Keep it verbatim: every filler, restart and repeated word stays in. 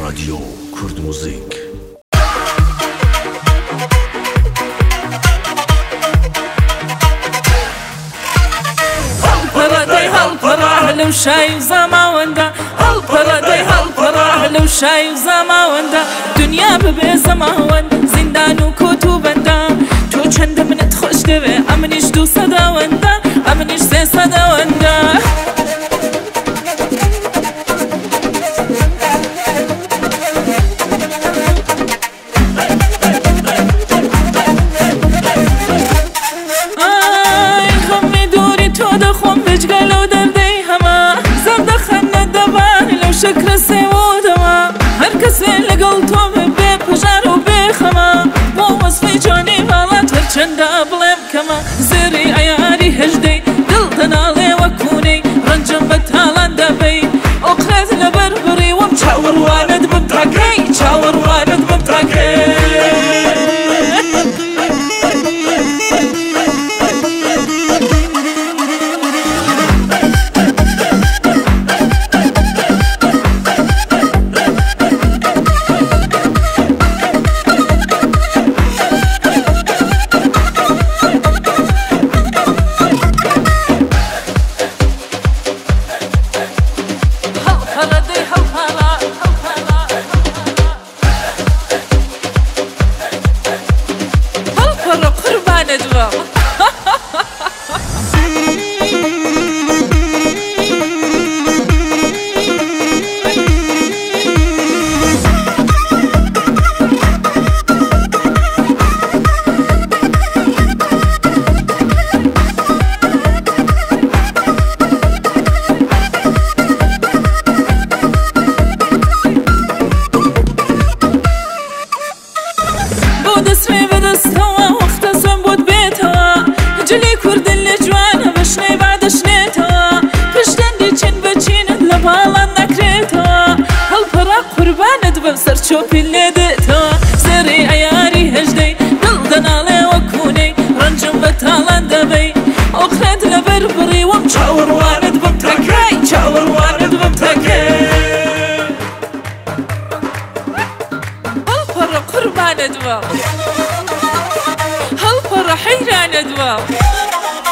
رادیو کورد موزیک. هەڵپەڕە هەڵپەڕە لەو شای و زەماوەندە، هەڵپەڕە هەڵپەڕە لەو شای و زەماوەندە، دنیا ببێ زەماوەند زیندان و کۆت و بەندە. تۆ چەندە منت خۆش دەوێ ئەمنیش دوو سەداوەندە، ئەمنیش سێ سەداوەندە. شکر سوادما هر کسی لگل تو به پجار و بخما با وصفی جانی والات هر چند بلم کما زری عیاری هجدی دل تنالی و کونی رنجم بتالان دبی اقرد لبربری و چاور والد بمتاکی چاور والد بمتاکی. شوفي اللي دقتها سري عياري هجدي دل دنالي وكوني رنجم بتالان دبي أخرد لبربري ومشاور وارد بمتاكي شاور وارد بمتاكي. هالفرة قربان دوا هالفرة حيران دوا